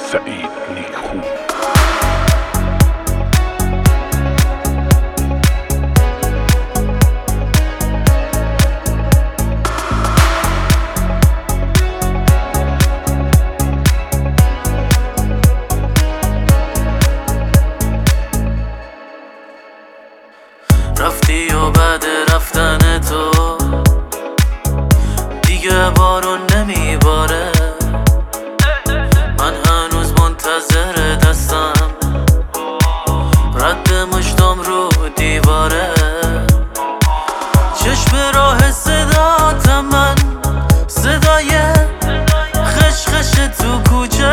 سعید نیکو. رفتی و بعد رفتن تو دیگه بارون نمیباره. من هنوز منتظر دستم رد مشتم رو دیواره. چشم راه صداتم من، صدای خشخش تو کوچه.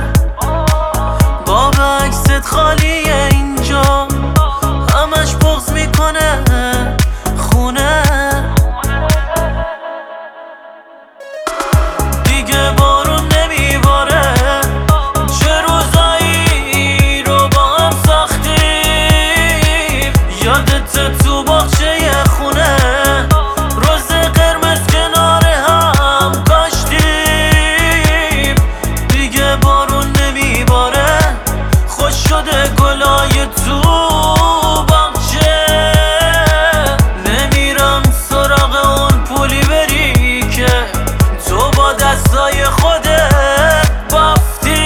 باب عکست خالیه اینجا، همش بغض میکنه خونه. دیگه بارون نمیباره، چه روزایی رو با هم ساختیم. یادت تو باغچه خونه، روز قرمز کنار هم کاشتیم. دیگه بارون نمیباره، خوش شده گلای تو باغچه. نمیرم سراغ اون پولی بری که تو با دستای خودت بافتی.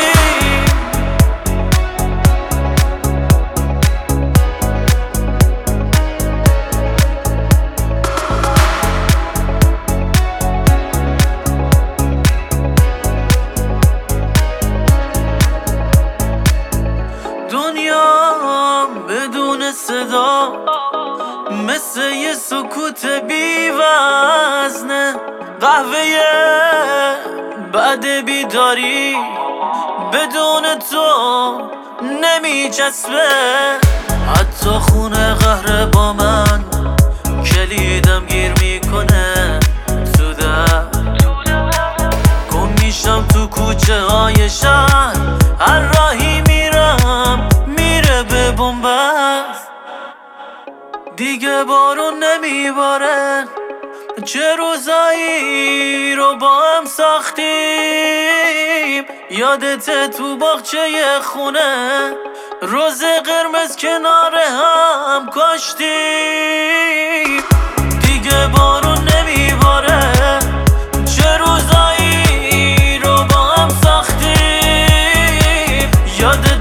دنیا بدون صدا مثل یه سکوت بی‌وزنه. قهوه بعد بیداری بدون تو نمیچسبه. حتی خونه قهر با من، کلیدم گیر میکنه تو در. گم میشم تو کوچه های شهر، هر راهی میرم میره به بنبست. دیگه بارون نمیباره، چه روزایی رو با هم ساختیم. یادت تو باغچه خونه، روز قرمز کنار هم کاشتیم. دیگه بارون نمیباره، چه روزایی رو با هم ساختیم. یادت